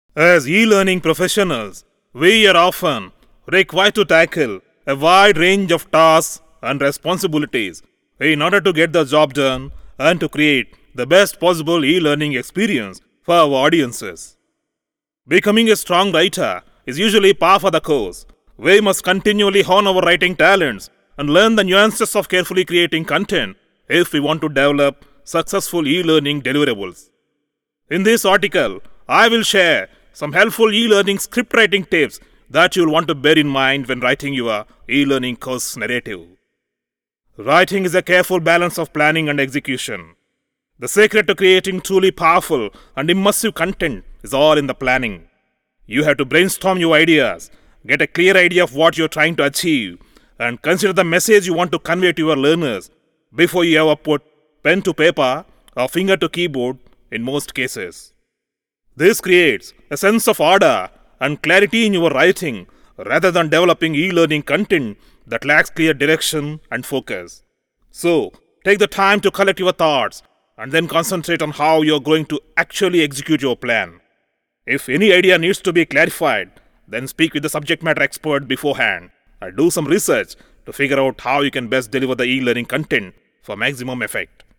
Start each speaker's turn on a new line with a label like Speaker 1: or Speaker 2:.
Speaker 1: As e-learning professionals, we are often required to tackle a wide range of tasks and responsibilities in order to get the job done and to create the best possible e-learning experience for our audiences. Becoming a strong writer is usually par for the course. We must continually hone our writing talents and learn the nuances of carefully creating content if we want to develop successful e-learning deliverables. In this article, I will share some helpful e-learning script writing tips that you'll want to bear in mind when writing your e-learning course narrative. Writing is a careful balance of planning and execution. The secret to creating truly powerful and immersive content is all in the planning. You have to brainstorm your ideas, get a clear idea of what you're trying to achieve, and consider the message you want to convey to your learners before you ever put pen to paper or finger to keyboard in most cases. This creates a sense of order and clarity in your writing rather than developing e-learning content that lacks clear direction and focus. So, take the time to collect your thoughts and then concentrate on how you're going to actually execute your plan. If any idea needs to be clarified, then speak with the subject matter expert beforehand and do some research to figure out how you can best deliver the e-learning content for maximum effect.